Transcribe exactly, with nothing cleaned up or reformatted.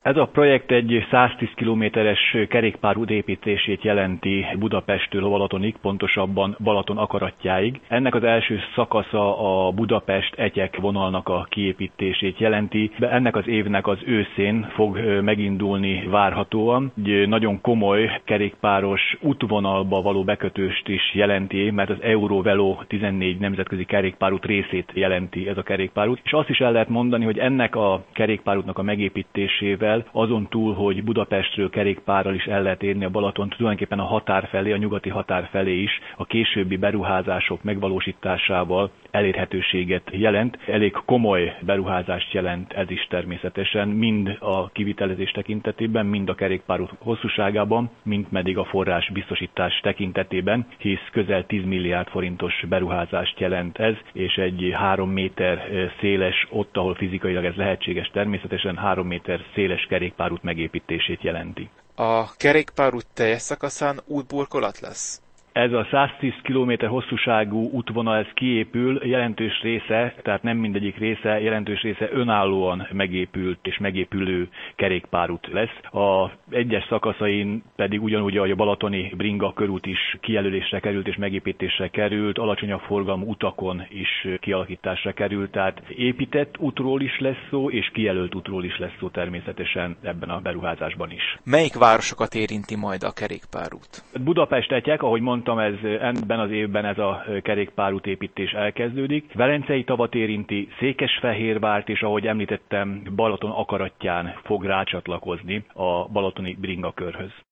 Ez a projekt egy száztíz kilométeres kerékpárút építését jelenti Budapesttől a Balatonig, pontosabban Balaton akaratjáig. Ennek az első szakasza a Budapest-Etyek vonalnak a kiépítését jelenti. Ennek az évnek az őszén fog megindulni várhatóan. Egy nagyon komoly kerékpáros útvonalba való bekötőst is jelenti, mert az Eurovelo tizennégy nemzetközi kerékpárút részét jelenti ez a kerékpárút. És azt is el lehet mondani, hogy ennek a kerékpárútnak a megépítésével azon túl, hogy Budapestről kerékpárral is el lehet érni a Balatont, tulajdonképpen a határ felé, a nyugati határ felé is a későbbi beruházások megvalósításával elérhetőséget jelent. Elég komoly beruházást jelent ez is természetesen, mind a kivitelezés tekintetében, mind a kerékpárút hosszúságában, mind pedig a forrás biztosítás tekintetében, hisz közel tíz milliárd forintos beruházást jelent ez, és egy három méter széles, ott, ahol fizikailag ez lehetséges, természetesen három méter széles kerékpárút megépítését jelenti. A kerékpárút teljes szakaszán útburkolat lesz? Ez a száztíz kilométer hosszúságú útvonal ez kiépül, jelentős része, tehát nem mindegyik része, jelentős része önállóan megépült és megépülő kerékpárút lesz. A egyes szakaszain pedig ugyanúgy, ahogy a balatoni Bringa körút is kijelölésre került és megépítésre került, alacsonyabb forgalmú utakon is kialakításra került, tehát épített útról is lesz szó, és kijelölt útról is lesz szó természetesen ebben a beruházásban is. Melyik városokat érinti majd a kerékpárút? Budapest-Etyek, ahogy mondtam, ez, ebben az évben ez a kerékpárút építés elkezdődik. Velencei tavat érinti, Székesfehérvárt, és ahogy említettem, Balaton akaratján fog rácsatlakozni a balatoni Bringa körhöz.